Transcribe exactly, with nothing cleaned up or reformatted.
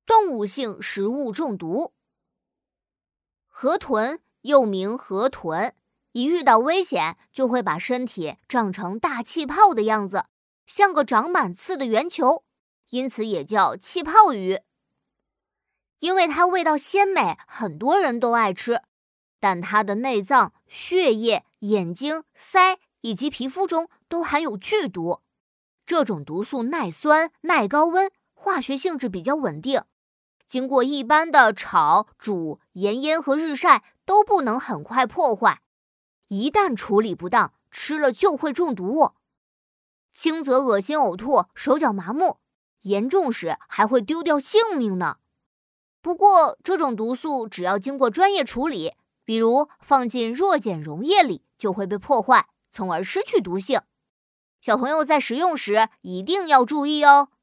动物性食物中毒。河豚又名河豚，一遇到危险就会把身体胀成大气泡的样子，像个长满刺的圆球，因此也叫气泡鱼。因为它味道鲜美，很多人都爱吃，但它的内脏、血液、眼睛、鳃以及皮肤中都含有剧毒。这种毒素耐酸、耐高温，化学性质比较稳定，经过一般的炒、煮、盐腌和日晒都不能很快破坏，一旦处理不当，吃了就会中毒哦。轻则恶心呕吐、手脚麻木，严重时还会丢掉性命呢。不过这种毒素只要经过专业处理，比如放进弱碱溶液里，就会被破坏，从而失去毒性。小朋友在食用时一定要注意哦。